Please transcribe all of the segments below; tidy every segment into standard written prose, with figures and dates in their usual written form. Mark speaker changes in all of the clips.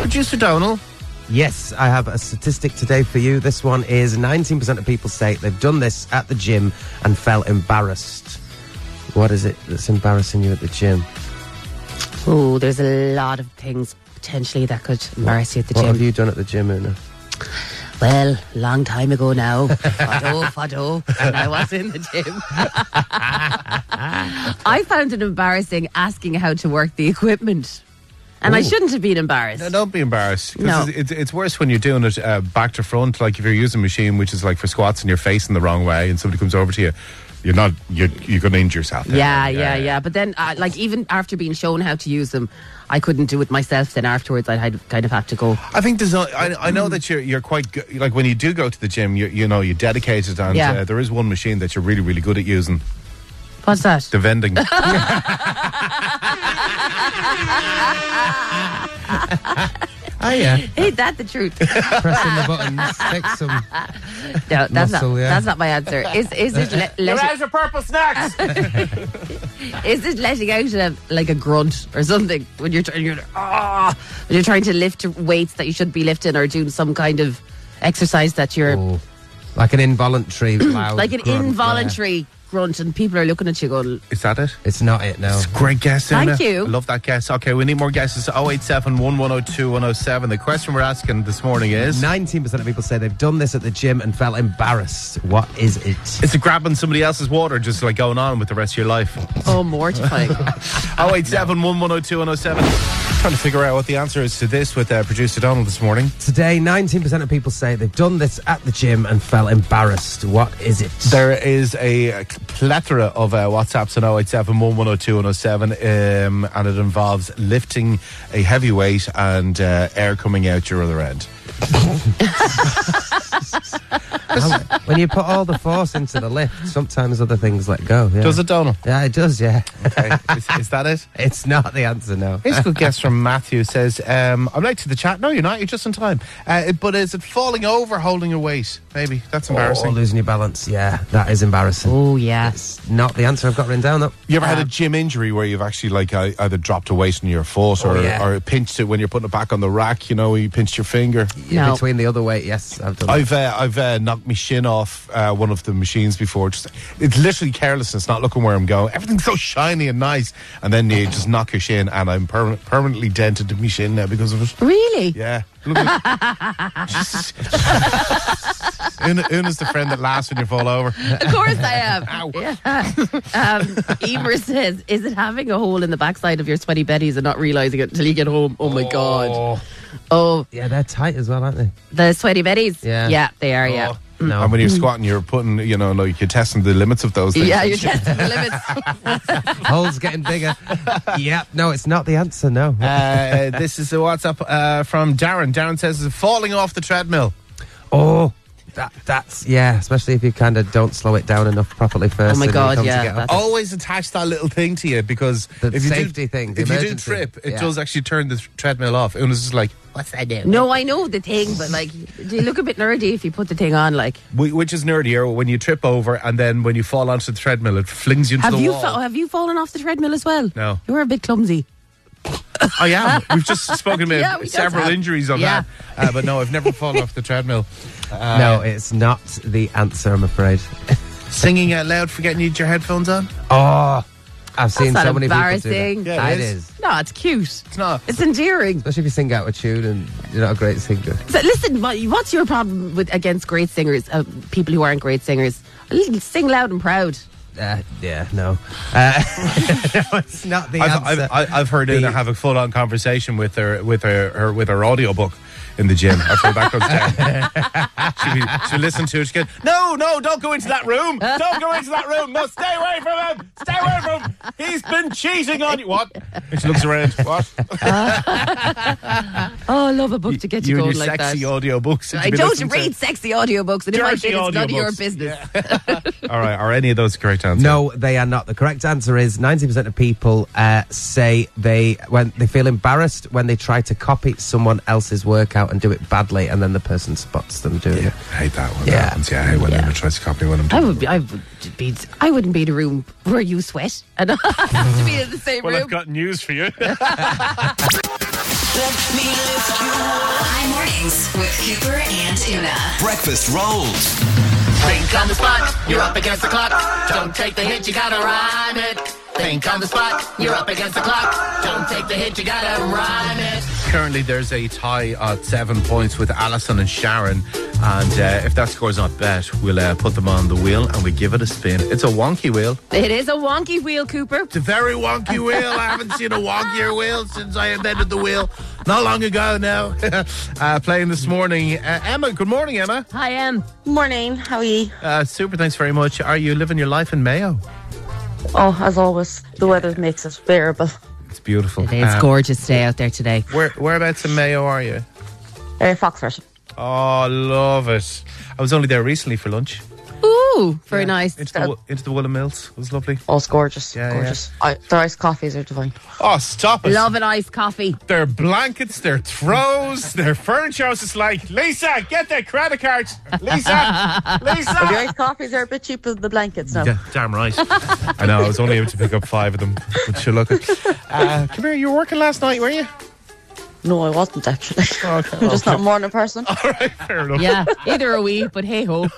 Speaker 1: Producer Donald.
Speaker 2: Yes, I have a statistic today for you. This one is 19% of people say they've done this at the gym and felt embarrassed. What is it that's embarrassing you at the gym?
Speaker 3: Oh, there's a lot of things potentially that could embarrass you at the
Speaker 2: What
Speaker 3: gym.
Speaker 2: have you done at the gym, Una?
Speaker 3: Well, long time ago now. Fado, and I was in the gym. I found it embarrassing asking how to work the equipment. And I shouldn't have been embarrassed.
Speaker 1: No, don't be embarrassed. 'Cause
Speaker 3: No.
Speaker 1: it's worse when you're doing it back to front. Like if you're using a machine which is like for squats and you're facing the wrong way and somebody comes over to you, you're going to injure yourself.
Speaker 3: Yeah. But then, like, even after being shown how to use them, I couldn't do it myself. Then afterwards, I'd kind of have to go.
Speaker 1: I think there's. I know that you're quite good. Like when you do go to the gym, you're dedicated, and there is one machine that you're really, really good at using.
Speaker 3: What's that?
Speaker 1: The vending.
Speaker 2: Oh, yeah.
Speaker 3: Ain't that the truth?
Speaker 2: Pressing the buttons. Take some
Speaker 3: No, that's
Speaker 2: muscle,
Speaker 3: that's not my answer. Is it
Speaker 1: How's your purple snacks?
Speaker 3: is it letting out like a grunt or something when you're trying to lift weights that you should be lifting or doing some kind of exercise that you're
Speaker 2: like an involuntary loud
Speaker 3: like an
Speaker 2: grunt,
Speaker 3: involuntary grunt and people are looking at you going,
Speaker 1: Is that it?
Speaker 2: yeah. It's not it, no.
Speaker 1: It's a great guess, Una.
Speaker 3: Thank you.
Speaker 1: I love that guess. Okay, we need more guesses. 087 1102 107. The question we're asking this morning is
Speaker 2: 19% of people say they've done this at the gym and felt embarrassed. What is it?
Speaker 1: Is it grabbing somebody else's water, just like going on with the rest of your life?
Speaker 3: oh, mortifying.
Speaker 1: 087 1102 107. Trying to figure out what the answer is to this with producer Donald this morning.
Speaker 2: Today, 19% of people say they've done this at the gym and felt embarrassed. What is it?
Speaker 1: There is a plethora of WhatsApps on 087 1102 107, and it involves lifting a heavy weight and air coming out your other end.
Speaker 2: When you put all the force into the lift, sometimes other things let go. Yeah.
Speaker 1: Does it, Donald?
Speaker 2: Yeah, it does, yeah.
Speaker 1: Okay. Is that it?
Speaker 2: It's not the answer, no.
Speaker 1: Here's a good guess from Matthew. Says, I'm late to the chat. No, you're not. You're just in time. But is it falling over, holding your weight? Maybe. That's
Speaker 2: Or
Speaker 1: embarrassing.
Speaker 2: losing your balance. Yeah, that is embarrassing.
Speaker 3: Oh, yeah.
Speaker 2: It's not the answer I've got written down, though.
Speaker 1: You ever had a gym injury where you've actually like either dropped a weight in your foot or pinched it when you're putting it back on the rack? You know, you pinched your finger.
Speaker 3: No.
Speaker 2: Between the other weight, yes, I've done that.
Speaker 1: I've knocked my shin off one of the machines before. It's literally carelessness, not looking where I'm going. Everything's so shiny and nice, and then you just knock your shin, and I'm permanently dented in my shin now because of it.
Speaker 3: Really?
Speaker 1: Yeah. Una's the friend that laughs when you fall over.
Speaker 3: Of course I am.
Speaker 1: Ow.
Speaker 3: Yeah. Emer says, is it having a hole in the backside of your sweaty betties and not realising it until you get home? Oh, my God. Oh,
Speaker 2: Yeah, they're tight as well, aren't they?
Speaker 3: the sweaty betties?
Speaker 2: Yeah.
Speaker 3: Yeah, they are, yeah.
Speaker 2: No.
Speaker 1: And when you're squatting, you're putting, like you're testing the limits of those things.
Speaker 3: Yeah, you're testing the limits.
Speaker 2: Hole's getting bigger. Yeah, no, it's not the answer, no.
Speaker 1: This is a WhatsApp from Darren. Darren says, it's falling off the treadmill.
Speaker 2: Oh, that's, yeah, especially if you kind of don't slow it down enough properly first.
Speaker 3: Oh my
Speaker 2: and you
Speaker 3: God,
Speaker 2: come to
Speaker 3: yeah,
Speaker 2: get up.
Speaker 3: that's-
Speaker 1: Always attach that little thing to you because
Speaker 2: The
Speaker 1: if you
Speaker 2: safety thing, the
Speaker 1: if you do
Speaker 2: emergency.
Speaker 1: trip, it
Speaker 2: Yeah.
Speaker 1: does actually turn the treadmill off. And it's just like, what's that do?
Speaker 3: No, I know the thing, but like, do you look a bit nerdy if you put the thing on? Like,
Speaker 1: Which is nerdier, when you trip over and then when you fall onto the treadmill, it flings you into the wall.
Speaker 3: have you fallen off the treadmill as well?
Speaker 1: No.
Speaker 3: You were a bit clumsy.
Speaker 1: I am. We've just spoken about
Speaker 3: Yeah, we just
Speaker 1: several
Speaker 3: have.
Speaker 1: injuries on
Speaker 3: Yeah.
Speaker 1: that. But no, I've never fallen off the treadmill.
Speaker 2: No, it's not the answer, I'm afraid.
Speaker 1: Singing out loud, forgetting you had your headphones on?
Speaker 2: Oh, I've seen
Speaker 3: That's
Speaker 2: so
Speaker 3: not
Speaker 2: many people do
Speaker 3: embarrassing.
Speaker 2: that.
Speaker 1: Yeah,
Speaker 2: It
Speaker 1: it
Speaker 2: is.
Speaker 3: No, it's cute.
Speaker 1: It's not.
Speaker 3: It's endearing.
Speaker 2: Especially if you sing out of tune and you're not a great singer.
Speaker 3: So listen, what's your problem against great singers? People who aren't great singers, sing loud and proud.
Speaker 2: Yeah, no. No, it's not the answer.
Speaker 1: I've heard Una have a full-on conversation with her audiobook in the gym after that goes down. She'll listen to it. She'll go, no, don't go into that room. Don't go into that room. No, stay away from him. Stay away from him. He's been cheating on you. What? And she looks around. What?
Speaker 3: Oh, I love a book to get you
Speaker 1: and
Speaker 3: going
Speaker 1: your
Speaker 3: like
Speaker 1: sexy
Speaker 3: that.
Speaker 1: audiobooks. that
Speaker 3: I
Speaker 1: you've been
Speaker 3: don't
Speaker 1: listening to.
Speaker 3: read sexy audiobooks, and if I
Speaker 1: Dirty
Speaker 3: did, it's none of your
Speaker 1: audiobooks.
Speaker 3: business.
Speaker 1: All right, are any of those correct answers?
Speaker 2: No, they are not. The correct answer is 90% of people say they feel embarrassed when they try to copy someone else's workout and do it badly, and then the person spots them doing it.
Speaker 1: I hate that one.
Speaker 2: Yeah.
Speaker 1: That happens. Yeah, I hate when anyone tries to copy what I'm doing.
Speaker 3: I wouldn't be in a room where you sweat, and I have to be in the same
Speaker 1: Well,
Speaker 3: room.
Speaker 1: I've got news for you.
Speaker 4: Let me lift you up.
Speaker 5: High mornings with Cooper and Una.
Speaker 6: Breakfast rolls.
Speaker 7: Think on the spot, you're up against the clock. Don't take the hit, you gotta rhyme it. Think on the spot, you're up against the clock. Don't take the hit, you gotta rhyme it.
Speaker 1: Currently, there's a tie at 7 points with Alison and Sharon. And if that score's not bet, we'll put them on the wheel and we give it a spin. It's a wonky wheel.
Speaker 3: It is a wonky wheel, Cooper.
Speaker 1: It's a very wonky wheel. I haven't seen a wonkier wheel since I invented the wheel. Not long ago now. Playing this morning. Emma, good morning, Emma.
Speaker 3: Hi, Em.
Speaker 8: Morning, how are you?
Speaker 1: Super, thanks very much. Are you living your life in Mayo?
Speaker 8: Oh, as always, the weather makes it bearable.
Speaker 1: It's beautiful.
Speaker 3: It's gorgeous day out there today.
Speaker 1: Whereabouts in Mayo are you?
Speaker 8: Foxford.
Speaker 1: Oh, love it. I was only there recently for lunch.
Speaker 3: Ooh, very nice.
Speaker 1: Into the Woolen Mills. It was lovely.
Speaker 8: Oh, it's gorgeous.
Speaker 1: Yeah,
Speaker 8: gorgeous. Their iced coffees are divine.
Speaker 1: Oh, stop it.
Speaker 3: Love an iced coffee.
Speaker 1: Their blankets, their throws, their furniture. I was just like, Lisa, get their credit cards. Lisa.
Speaker 8: The iced coffees are a bit cheaper than the blankets now.
Speaker 1: Yeah, damn right. I know, I was only able to pick up 5 of them. But sure, look. Come here, you were working last night, were you?
Speaker 8: No, I wasn't actually.
Speaker 1: Okay,
Speaker 8: I'm just not a morning person.
Speaker 1: All right, fair enough.
Speaker 3: Yeah, either are we, but hey ho.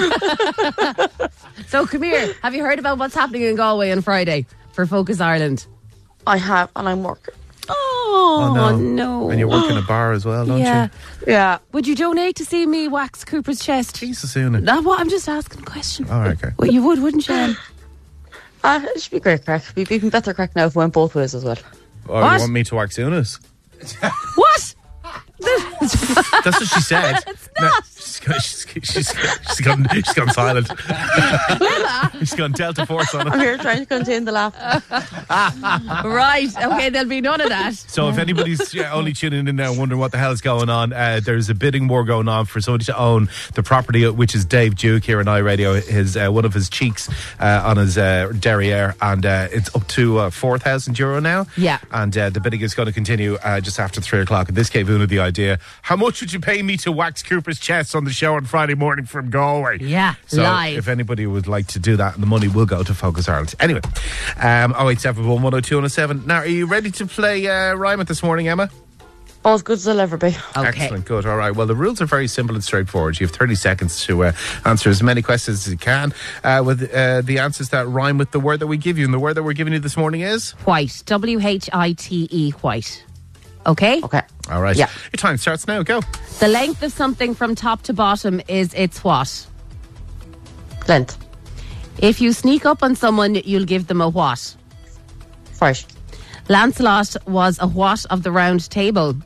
Speaker 3: So come here. Have you heard about what's happening in Galway on Friday for Focus Ireland?
Speaker 8: I have, and I'm working.
Speaker 3: Oh, no.
Speaker 1: And you work in a bar as well, don't
Speaker 3: Yeah.
Speaker 1: you?
Speaker 8: Yeah.
Speaker 3: Would you donate to see me wax Cooper's chest?
Speaker 1: Jesus, Una.
Speaker 3: No, what? I'm just asking a question.
Speaker 1: All right, okay.
Speaker 3: Well, you would, wouldn't you? Em?
Speaker 8: It should be great crack. It'd be even better crack now if it went both ways as well.
Speaker 1: Oh,
Speaker 3: What?
Speaker 1: you want me to wax Una's?
Speaker 3: What?
Speaker 1: That's what she said.
Speaker 3: It's not.
Speaker 1: She's gone silent. She's gone Delta Force on
Speaker 8: I'm
Speaker 1: it.
Speaker 8: here trying to contain the laugh.
Speaker 3: Right. Okay, there'll be none of that.
Speaker 1: So if anybody's only tuning in now and wondering what the hell is going on, there's a bidding war going on for somebody to own the property, which is Dave Duke here on iRadio, his one of his cheeks on his derriere, and it's up to €4,000 now.
Speaker 3: Yeah.
Speaker 1: And the bidding is going to continue just after 3 o'clock. And this gave Una the idea, how much would you pay me to wax Cooper's chest on the show on Friday morning from Galway?
Speaker 3: Yeah,
Speaker 1: So
Speaker 3: live.
Speaker 1: if anybody would like to do that, the money will go to Focus Ireland. Anyway, 0871 102 107. Now, are you ready to play Rhyme It this morning, Emma?
Speaker 8: Oh, as good as they'll ever be.
Speaker 3: Okay.
Speaker 1: Excellent, good. All right. Well, the rules are very simple and straightforward. You have 30 seconds to answer as many questions as you can with the answers that rhyme with the word that we give you. And the word that we're giving you this morning is?
Speaker 3: White. W-H-I-T-E, white. Okay?
Speaker 8: Okay.
Speaker 1: All right.
Speaker 8: Yeah.
Speaker 1: Your time starts now. Go.
Speaker 3: The length of something from top to bottom is its what?
Speaker 8: Length.
Speaker 3: If you sneak up on someone, you'll give them a what?
Speaker 8: Fright.
Speaker 3: Lancelot was a what of the round table?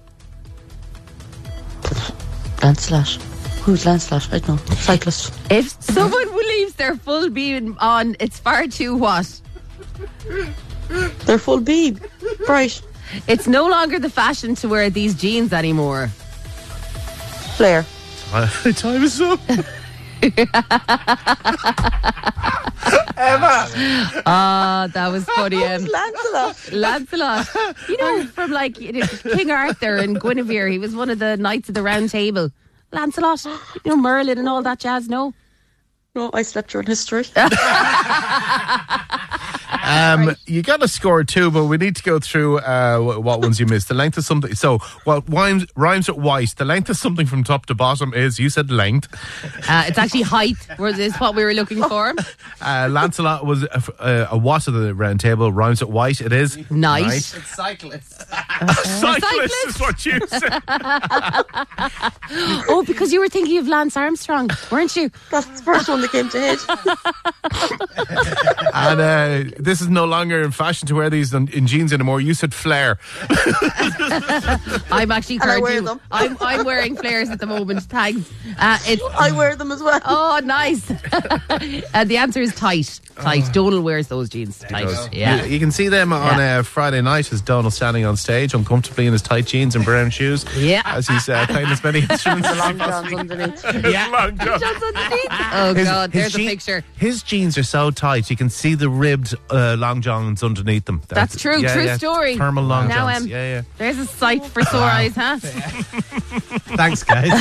Speaker 8: Lancelot. Who's Lancelot? I don't know. Cyclist.
Speaker 3: If someone leaves their full beam on, it's far too what?
Speaker 8: They're full beam. Bright.
Speaker 3: It's no longer the fashion to wear these jeans anymore.
Speaker 8: Flare.
Speaker 1: Time is up.
Speaker 3: That was funny.
Speaker 8: Lancelot.
Speaker 3: Lancelot. You know, from like King Arthur and Guinevere, he was one of the knights of the round table. Lancelot, you know, Merlin and all that jazz, no?
Speaker 8: No, I slept during history.
Speaker 1: You got a score too, but we need to go through what ones you missed. The length of something. So, what rhymes with white? The length of something from top to bottom is, you said length.
Speaker 3: It's actually height, is what we were looking for.
Speaker 1: Lancelot was a what of the round table. Rhymes with white. It is
Speaker 3: Night.
Speaker 2: It's cyclists.
Speaker 1: Cyclist is what you said.
Speaker 3: Oh, because you were thinking of Lance Armstrong, weren't you?
Speaker 8: That's the first one that came to head.
Speaker 1: And this is no longer in fashion to wear these in jeans anymore. You said flare.
Speaker 3: I'm actually
Speaker 8: And I
Speaker 3: heard
Speaker 8: wear
Speaker 3: you.
Speaker 8: them.
Speaker 3: I'm wearing flares at the moment. Thanks.
Speaker 8: I wear them as well.
Speaker 3: Oh, nice. The answer is tight. Tight. Donal wears those jeans. Tight. Yeah.
Speaker 1: You can see them on Friday night as Donald standing on stage uncomfortably in his tight jeans and brown shoes.
Speaker 3: Yeah.
Speaker 1: As he's playing as many instruments as he
Speaker 8: Long
Speaker 1: possibly
Speaker 8: johns underneath.
Speaker 1: can. Long johns.
Speaker 3: Just underneath. Oh, God. There's a picture.
Speaker 1: His jeans are so tight, you can see the ribbed long johns underneath them.
Speaker 3: That's true. True story.
Speaker 1: Thermal long
Speaker 3: Now,
Speaker 1: johns. Yeah.
Speaker 3: there's a sight for sore eyes, huh?
Speaker 2: Thanks, guys.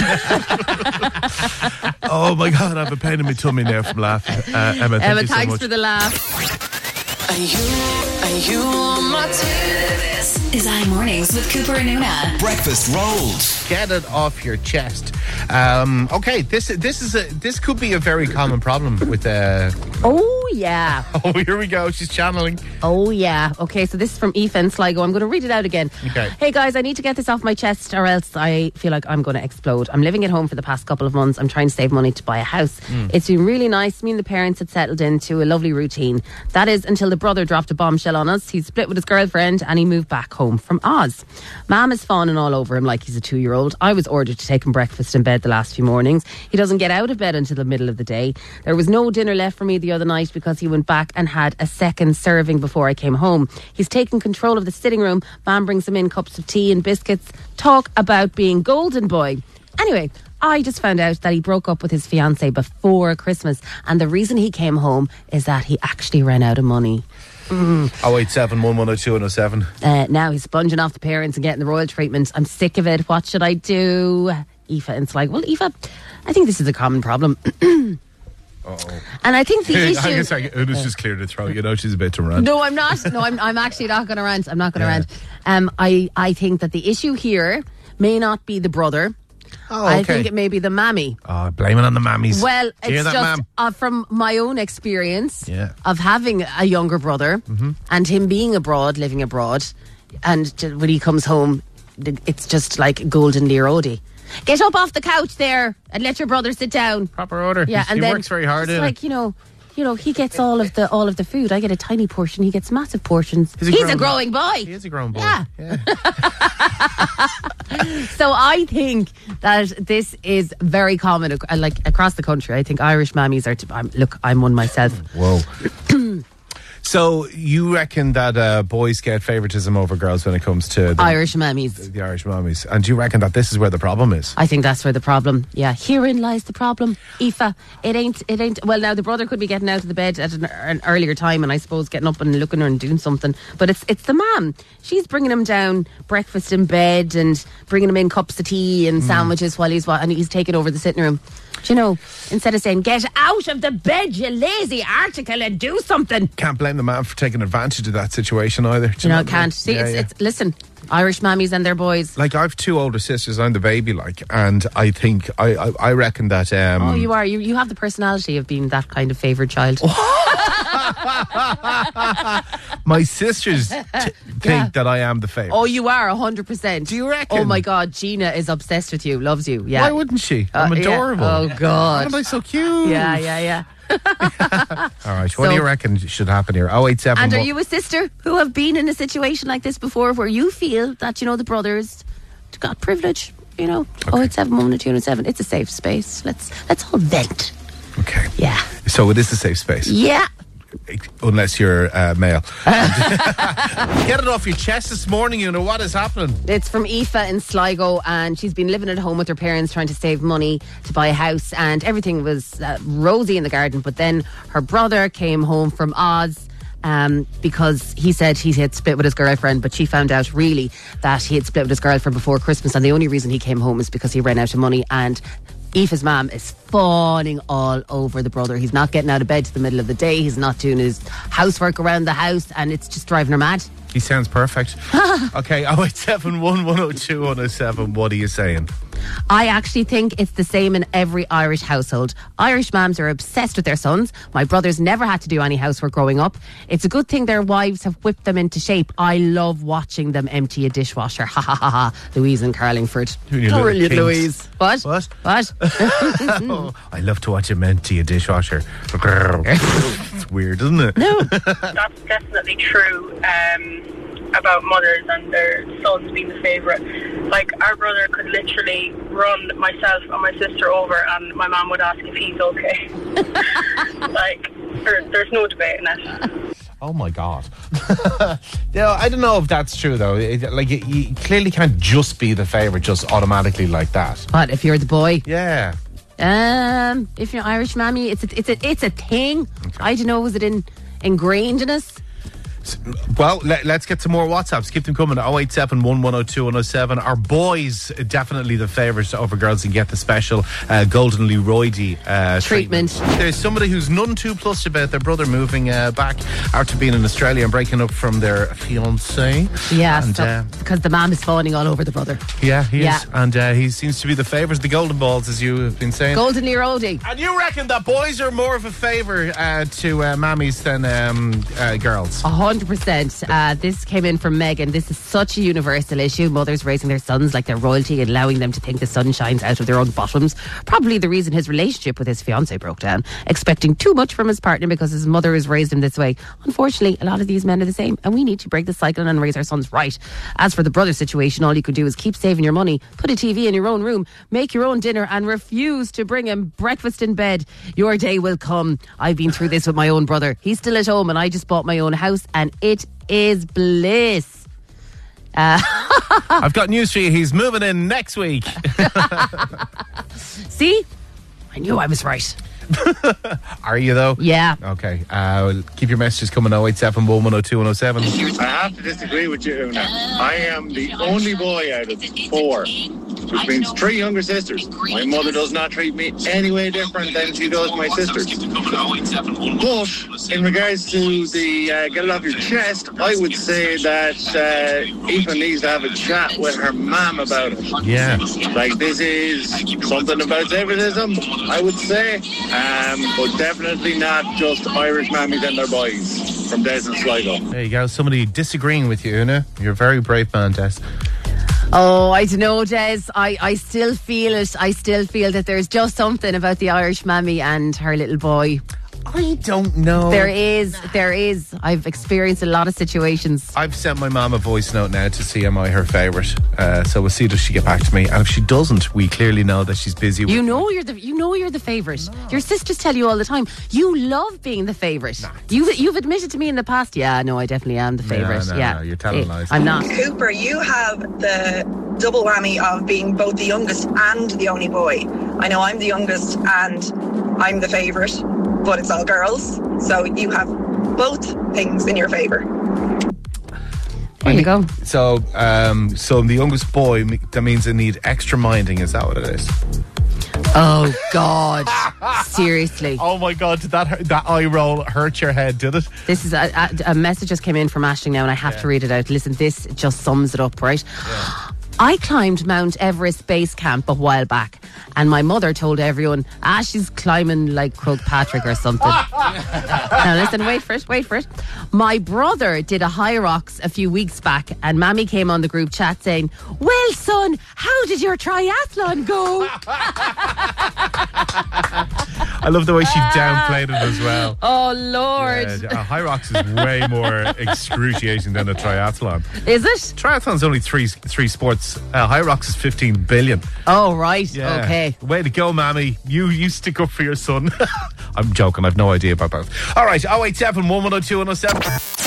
Speaker 1: Oh my God, I have a pain in my tummy now from laughing. Emma, thank
Speaker 3: Emma,
Speaker 1: you so
Speaker 3: thanks
Speaker 1: much.
Speaker 3: for the laugh.
Speaker 4: Are you on my team?
Speaker 5: This is iMornings with Cooper and Una.
Speaker 6: Breakfast rolls.
Speaker 1: Get it off your chest. Okay, this could be a very common problem with
Speaker 3: Oh, yeah.
Speaker 1: Oh, here we go. She's channeling.
Speaker 3: Oh, yeah. Okay, so this is from Aoife in Sligo. I'm going to read it out again.
Speaker 1: Okay.
Speaker 3: Hey, guys, I need to get this off my chest or else I feel like I'm going to explode. I'm living at home for the past couple of months. I'm trying to save money to buy a house. It's been really nice. Me and the parents had settled into a lovely routine. That is until the brother dropped a bombshell on us. He split with his girlfriend and he moved back home from Oz. Mum is fawning all over him like he's a 2-year-old. I was ordered to take him breakfast in bed the last few mornings. He doesn't get out of bed until the middle of the day. There was no dinner left for me the other night because he went back and had a second serving before I came home. He's taken control of the sitting room. Mum brings him in cups of tea and biscuits. Talk about being golden boy. Anyway, I just found out that he broke up with his fiancée before Christmas, and the reason he came home is that he actually ran out of money.
Speaker 1: 087 110 207.
Speaker 3: Now he's sponging off the parents and getting the royal treatment. I'm sick of it. What should I do? Aoife, and it's like, well, Aoife, I think this is a common problem. And I think the issue...
Speaker 1: Una's just cleared the throat. You know, she's a bit to rant.
Speaker 3: No, I'm not. No, I'm actually not going to rant. I'm not going to rant. I think that the issue here may not be the brother.
Speaker 1: Oh, okay.
Speaker 3: I think it may be the mammy.
Speaker 1: Oh, blame it on the mammies.
Speaker 3: Well,
Speaker 1: Do you hear
Speaker 3: it's
Speaker 1: that,
Speaker 3: just
Speaker 1: ma'am?
Speaker 3: From my own experience
Speaker 1: Yeah.
Speaker 3: of having a younger brother and him being abroad, living abroad, and when he comes home, it's just like golden Lear Odie. Get up off the couch there and let your brother sit down.
Speaker 1: Proper order.
Speaker 3: Yeah,
Speaker 1: he
Speaker 3: and then
Speaker 1: works very hard.
Speaker 3: it's like, you know, he gets all of the food. I get a tiny portion. He gets massive portions. He's a growing boy.
Speaker 1: He is a grown boy.
Speaker 3: Yeah. So I think that this is very common, like across the country. I think Irish mammies are. I'm one myself.
Speaker 1: Whoa. So you reckon that boys get favouritism over girls when it comes to the
Speaker 3: Irish mammies.
Speaker 1: the Irish mummies, and do you reckon that this is where the problem is?
Speaker 3: I think that's where the problem. Yeah, herein lies the problem. Aoife, it ain't. Well, now the brother could be getting out of the bed at an earlier time, and I suppose getting up and looking at her and doing something. But it's the mum. She's bringing him down breakfast in bed and bringing him in cups of tea and sandwiches while he's taking over the sitting room. Do you know, instead of saying, get out of the bed, you lazy article, and do something.
Speaker 1: Can't blame the man for taking advantage of that situation either. Do
Speaker 3: You know,
Speaker 1: what I mean?
Speaker 3: can't. See,
Speaker 1: Yeah, yeah.
Speaker 3: it's listen, Irish mammies and their boys.
Speaker 1: Like, I've 2 older sisters. I'm the baby, like, and I think I reckon that.
Speaker 3: Oh, you are. You have the personality of being that kind of favoured child.
Speaker 1: My sisters think that I am the favourite.
Speaker 3: Oh, you are 100%.
Speaker 1: Do you reckon?
Speaker 3: Oh my God, Gina is obsessed with you, loves you. Yeah.
Speaker 1: Why wouldn't she? I'm
Speaker 3: Yeah.
Speaker 1: adorable.
Speaker 3: Oh God.
Speaker 1: Aren't I so cute?
Speaker 3: Yeah.
Speaker 1: All right. What do
Speaker 3: So-
Speaker 1: you reckon should happen here? 087.
Speaker 3: And are you a sister who have been in a situation like this before, where you feel that, you know, the brothers got privilege? You know, 087 10207. It's a safe space. Let's all vent.
Speaker 1: Okay.
Speaker 3: Yeah.
Speaker 1: So it is a safe space.
Speaker 3: Yeah.
Speaker 1: Unless you're male. Get it off your chest this morning, you know what is happening.
Speaker 3: It's from Aoife in Sligo, and she's been living at home with her parents trying to save money to buy a house, and everything was rosy in the garden. But then her brother came home from Oz because he said he had split with his girlfriend, but she found out really that he had split with his girlfriend before Christmas, and the only reason he came home is because he ran out of money. And Aoife's mum is fawning all over the brother. He's not getting out of bed to the middle of the day. He's not doing his housework around the house, and it's just driving her mad.
Speaker 1: He sounds perfect. Okay, 087 102 107. What are you saying?
Speaker 3: I actually think it's the same in every Irish household. Irish mums are obsessed with their sons. My brothers never had to do any housework growing up. It's a good thing their wives have whipped them into shape. I love watching them empty a dishwasher. Ha ha ha ha. Louise in Carlingford.
Speaker 1: You little
Speaker 3: Brilliant,
Speaker 1: kinks.
Speaker 3: Louise. What?
Speaker 1: What? Oh, I love to watch him empty a dishwasher. It's weird, isn't it?
Speaker 3: No.
Speaker 9: That's definitely true about mothers and their sons being the favourite. Like, our brother could literally run myself and my sister over, and my mum would ask if he's okay. Like, there's no debating it.
Speaker 1: Oh my God. I don't know if that's true though. You clearly can't just be the favourite just automatically like that.
Speaker 3: What, if you're the boy?
Speaker 1: Yeah.
Speaker 3: If you're Irish mammy, it's a thing. I don't know, was it ingrained in us?
Speaker 1: Well, let's get some more WhatsApps. Keep them coming. 087 1102 107. Our boys definitely the favourites over girls and get the special Golden Leroy
Speaker 3: treatment.
Speaker 1: There's somebody who's none too plussed about their brother moving back after being in Australia and breaking up from their fiancée.
Speaker 3: Yeah,
Speaker 1: and,
Speaker 3: because the mom is fawning all over the brother.
Speaker 1: Yeah, he is. And he seems to be the favourite, the golden balls, as you have been saying.
Speaker 3: Golden Leroy.
Speaker 1: And you reckon that boys are more of a favour to mammies than girls?
Speaker 3: 100%. This came in from Megan. This is such a universal issue. Mothers raising their sons like they're royalty and allowing them to think the sun shines out of their own bottoms. Probably the reason his relationship with his fiancée broke down. Expecting too much from his partner because his mother has raised him this way. Unfortunately, a lot of these men are the same, and we need to break the cycle and raise our sons right. As for the brother situation, all you could do is keep saving your money, put a TV in your own room, make your own dinner, and refuse to bring him breakfast in bed. Your day will come. I've been through this with my own brother. He's still at home, and I just bought my own house, and it is bliss.
Speaker 1: I've got news for you. He's moving in next week.
Speaker 3: See? I knew I was right.
Speaker 1: Are you though?
Speaker 3: Yeah.
Speaker 1: Okay. Keep your messages coming. 087 1102 107.
Speaker 6: I have to disagree with you, Una. I am the only boy out of 4, which means 3 younger sisters. My mother does not treat me any way different than she does my sisters. But in regards to the get it off your chest, I would say that Aoife needs to have a chat with her mum about it.
Speaker 1: Yeah.
Speaker 6: Like, this is something about favoritism, I would say. But definitely not just Irish mammies and their boys from Des and Sligo.
Speaker 1: There you go. Somebody disagreeing with you, Una. You're a very brave man, Des.
Speaker 3: Oh, I don't know, Des. I still feel it. I still feel that there's just something about the Irish mammy and her little boy.
Speaker 1: I don't know.
Speaker 3: There is. I've experienced a lot of situations.
Speaker 1: I've sent my mum a voice note now to see am I her favourite. So we'll see does she get back to me. And if she doesn't, we clearly know that she's busy.
Speaker 3: You know you're the favourite. Your sisters tell you all the time. You love being the favourite. Nah. You've admitted to me in the past. Yeah, no, I definitely am the favourite.
Speaker 1: No, you're telling lies.
Speaker 3: I'm not.
Speaker 10: Cooper, you have the double whammy of being both the youngest and the only boy. I know I'm the youngest and I'm the favourite, but it's all girls, so you have both things in your favour.
Speaker 3: There you go.
Speaker 1: So I'm the youngest boy. That means I need extra minding. Is that what it is?
Speaker 3: Oh God! Seriously.
Speaker 1: Oh my God! Did that eye roll hurt your head? Did it?
Speaker 3: This is a message just came in from Aisling now, and I have to read it out. Listen, this just sums it up, right? Yeah. I climbed Mount Everest base camp a while back, and my mother told everyone, she's climbing like Croagh-Patrick or something. Now listen, wait for it. My brother did a High Rocks a few weeks back, and Mammy came on the group chat saying, well, son, how did your triathlon go?
Speaker 1: I love the way she downplayed it as well.
Speaker 3: Oh, Lord.
Speaker 1: Yeah, High Rocks is way more excruciating than a triathlon.
Speaker 3: Is it?
Speaker 1: Triathlon's only three sports. High Rocks is 15 billion.
Speaker 3: Oh, right.
Speaker 1: Yeah.
Speaker 3: Okay.
Speaker 1: Way to go, Mammy. You stick up for your son. I'm joking. I've no idea about both. All right. 087 1102 107.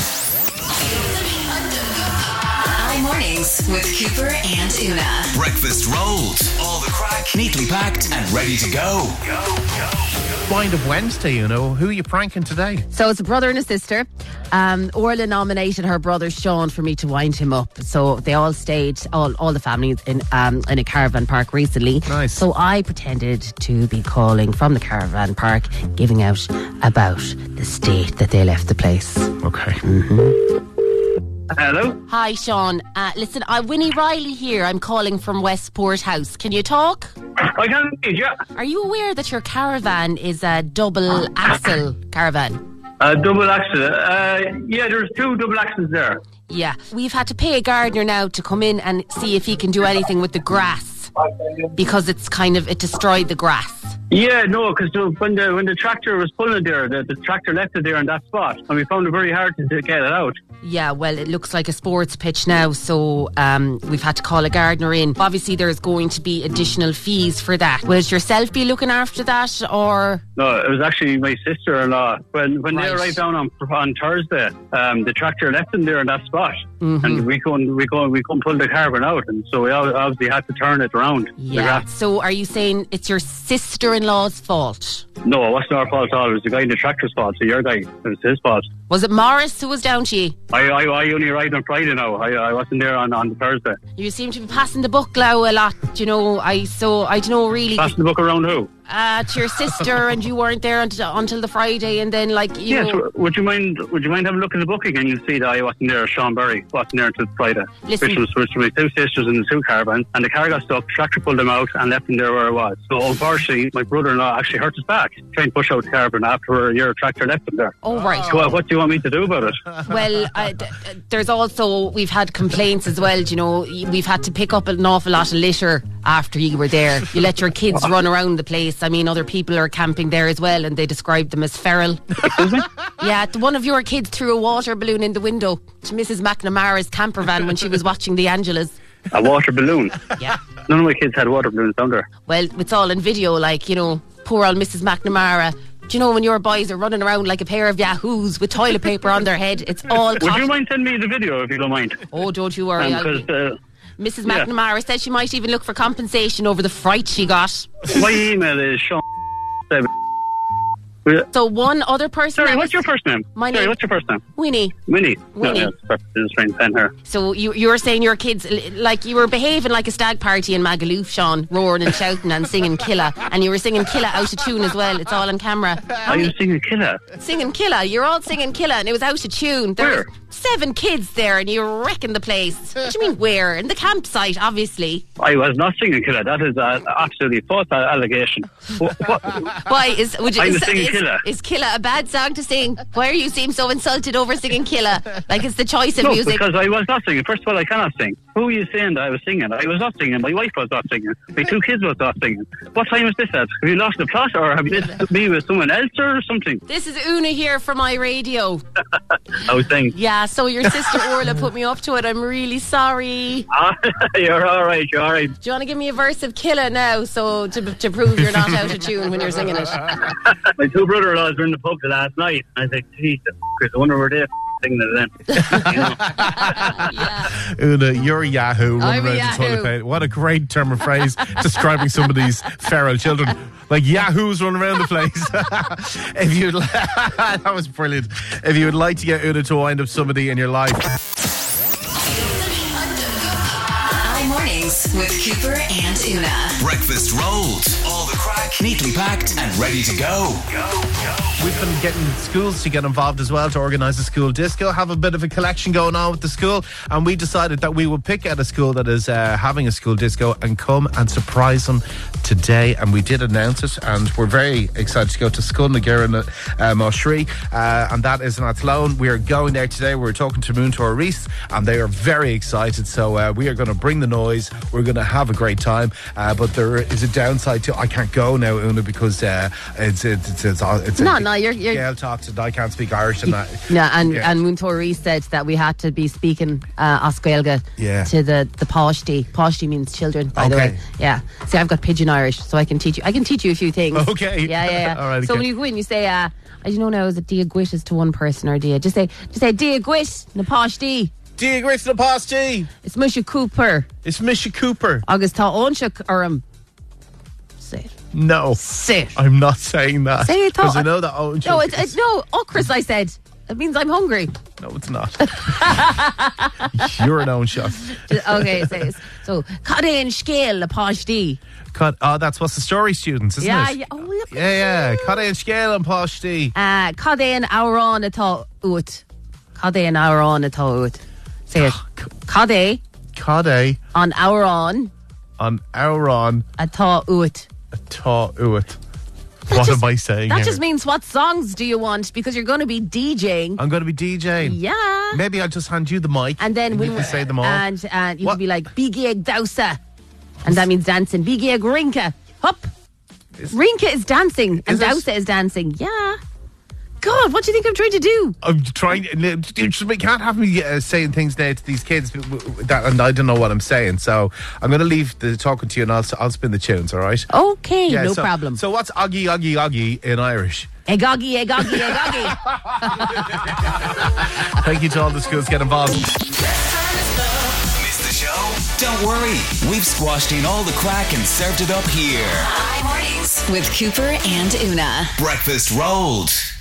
Speaker 5: Mornings with Cooper and Una.
Speaker 11: Breakfast rolls. All the crack. Neatly packed and ready to go.
Speaker 1: Mind of Wednesday, who are you pranking today?
Speaker 3: So it's a brother and a sister. Orla nominated her brother Sean for me to wind him up. So they all stayed, all the families in a caravan park recently.
Speaker 1: Nice.
Speaker 3: So I pretended to be calling from the caravan park, giving out about the state that they left the place.
Speaker 1: Okay.
Speaker 3: Mm-hmm.
Speaker 6: Hello?
Speaker 3: Hi, Sean. Listen, I'm Winnie Riley here. I'm calling from Westport House. Can you talk?
Speaker 6: I can, yeah.
Speaker 3: Are you aware that your caravan is a double axle caravan?
Speaker 6: Double axle. Yeah, there's 2 double axles there.
Speaker 3: Yeah. We've had to pay a gardener now to come in and see if he can do anything with the grass, because it destroyed the grass.
Speaker 6: Yeah, no, because when the tractor was pulling it there, the tractor left it there in that spot, and we found it very hard to get it out.
Speaker 3: Yeah, well, it looks like a sports pitch now, so we've had to call a gardener in. Obviously, there's going to be additional fees for that. Will it yourself be looking after that, or...?
Speaker 6: No, it was actually my sister-in-law. When they arrived down on Thursday, the tractor left them there in that spot, and we couldn't pull the caravan out, and so we obviously had to turn it around.
Speaker 3: Yeah, so are you saying it's your sister-in-law's fault?
Speaker 6: No, it wasn't our fault at all. It was the guy in the tractor's fault, so your guy, it was his fault.
Speaker 3: Was it Morris who was down to you?
Speaker 6: I only arrived on Friday now. I wasn't there on the Thursday.
Speaker 3: You seem to be passing the buck now a lot, you know. I don't know really.
Speaker 6: Passing the book around who?
Speaker 3: To your sister, and you weren't there until the Friday, and then you know.
Speaker 6: Would you mind having a look at the book again? You'll see that I wasn't there. Sean Berry wasn't there until Friday.
Speaker 3: Listen.
Speaker 6: Which was my two sisters in the two caravans, and the car got stuck. Tractor pulled them out and left them there where it was. So unfortunately, my brother-in-law actually hurt his back trying to push out the caravan after your tractor left them there.
Speaker 3: Oh right.
Speaker 6: So what do you want me to do about it?
Speaker 3: Well, there's also, we've had complaints as well. You know, we've had to pick up an awful lot of litter after you were there. You let your kids run around the place. I mean, other people are camping there as well, and they described them as feral.
Speaker 6: Excuse me?
Speaker 3: Yeah, one of your kids threw a water balloon in the window to Mrs. McNamara's camper van when she was watching the Angelas.
Speaker 6: A water balloon?
Speaker 3: Yeah.
Speaker 6: None of my kids had water balloons down there.
Speaker 3: Well, it's all in video, you know, poor old Mrs. McNamara. Do you know when your boys are running around like a pair of yahoos with toilet paper on their head? It's all
Speaker 6: Would you mind sending me the video if you don't mind?
Speaker 3: Oh, don't you worry. Mrs.
Speaker 6: Yeah.
Speaker 3: McNamara said she might even look for compensation over the fright she got.
Speaker 6: My email is Sean.
Speaker 3: So one other person.
Speaker 6: Sorry, what's your first name?
Speaker 3: What's
Speaker 6: your first name?
Speaker 3: Winnie.
Speaker 6: Winnie.
Speaker 3: Winnie.
Speaker 6: No, yeah, it's trying to pen her.
Speaker 3: So you were saying your kids, you were behaving like a stag party in Magaluf, Sean, roaring and shouting and singing Killa, and you were singing Killa out of tune as well. It's all on camera.
Speaker 6: Are you singing Killa?
Speaker 3: Singing Killa. You're all singing Killa, and it was out of tune. There
Speaker 6: Where?
Speaker 3: were 7 kids there, and you were wrecking the place. What do you mean where? In the campsite, obviously.
Speaker 6: I was not singing Killa. That is an absolutely false allegation.
Speaker 3: Why is Killa a bad song to sing? Why you seem so insulted over singing Killa? Like it's the choice of music.
Speaker 6: Because I was not singing. First of all, I cannot sing. Who are you saying that I was singing? I was not singing. My wife was not singing. My 2 kids was not singing. What time is this at? Have you lost the plot, or have you missed me with someone else or something?
Speaker 3: This is Una here for my radio.
Speaker 6: I was saying.
Speaker 3: Yeah, so your sister Orla put me up to it. I'm really sorry.
Speaker 6: You're all right. You're all right.
Speaker 3: Do you want to give me a verse of Killa now, so to prove you're not out of tune when you're singing it?
Speaker 6: My 2 brother-in-laws were in the pub last night, and I was like, Jesus, I wonder where they're singing it then.
Speaker 3: Yeah.
Speaker 1: Una, you're a Yahoo running around
Speaker 3: Yahoo.
Speaker 1: the toilet paper. What a great term of phrase describing some of these feral children. Like Yahoos running around the place. That was brilliant. If you would like to get Una to wind up somebody in your life.
Speaker 5: I Mornings with Cooper and Una.
Speaker 11: Breakfast rolls. All the crack, neatly packed and ready to go.
Speaker 1: We've been getting schools to get involved as well to organise a school disco, have a bit of a collection going on with the school, and we decided that we would pick out a school that is having a school disco and come and surprise them today, and we did announce it, and we're very excited to go to Skull Nagiran Moshri, and that is in Athlone. We are going there today. We're talking to Moontor Reese, and they are very excited, so we are going to bring the noise. We're going to have a great time, but there is a downside to I can't go now, Una, because it's
Speaker 3: you're
Speaker 1: Gael talks and I can't speak Irish and that.
Speaker 3: No, and Moontor Reese said that we had to be speaking Oscailga to the Páistí. Páistí means children, by the way. Yeah. See, I've got pidgin Irish, so I can teach you a few things.
Speaker 1: Okay.
Speaker 3: Yeah.
Speaker 1: All right,
Speaker 3: so when you go in, you say, I don't know now, is it Dia Gwit is to one person or Dia? Just say Dia Gwit na Páistí.
Speaker 1: Dia Gwit na Páistí.
Speaker 3: It's Misha Cooper.
Speaker 1: It's Misha Cooper.
Speaker 3: Agus tá Onshuk Urim. Say it.
Speaker 1: No.
Speaker 3: Say it.
Speaker 1: I'm not saying that.
Speaker 3: Say it.
Speaker 1: Because I know that Owen
Speaker 3: No, it's no, Okras, I said. It means I'm hungry.
Speaker 1: No, it's not. You're an own shot.
Speaker 3: Okay, so Cadén Scale la Páistí.
Speaker 1: That's what's the story, students, isn't it?
Speaker 3: Yeah. Oh, look
Speaker 1: Yeah. Cadén Scale and Páistí.
Speaker 3: Cadén Auron atá ut. Cadén Auron atá ut. Say it. Cadé. On Auron.
Speaker 1: On Auron.
Speaker 3: Atá ut.
Speaker 1: Atá ut. What am I saying
Speaker 3: That
Speaker 1: here?
Speaker 3: just means what songs do you want? Because you're going to be DJing.
Speaker 1: I'm going to be DJing.
Speaker 3: Yeah.
Speaker 1: Maybe I'll just hand you the mic.
Speaker 3: And then
Speaker 1: you can say them all.
Speaker 3: And you can be like, Bigig Dausa. And that means dancing. Bigig Rinka. Hop. Rinka is dancing. And Dausa is dancing. Yeah. God, what do you think I'm trying to do?
Speaker 1: I'm trying. You can't have me saying things now to these kids that, and I don't know what I'm saying. So I'm going to leave the talking to you, and I'll spin the tunes. All right?
Speaker 3: Okay, no problem.
Speaker 1: So what's oggy oggy oggy in Irish?
Speaker 3: Egoggy, egoggy, egoggy.
Speaker 11: Thank you to all the schools get involved. Missed the show? Don't worry, we've squashed in all the crack and served it up here.
Speaker 5: Mornings with Cooper and Una.
Speaker 11: Breakfast rolled.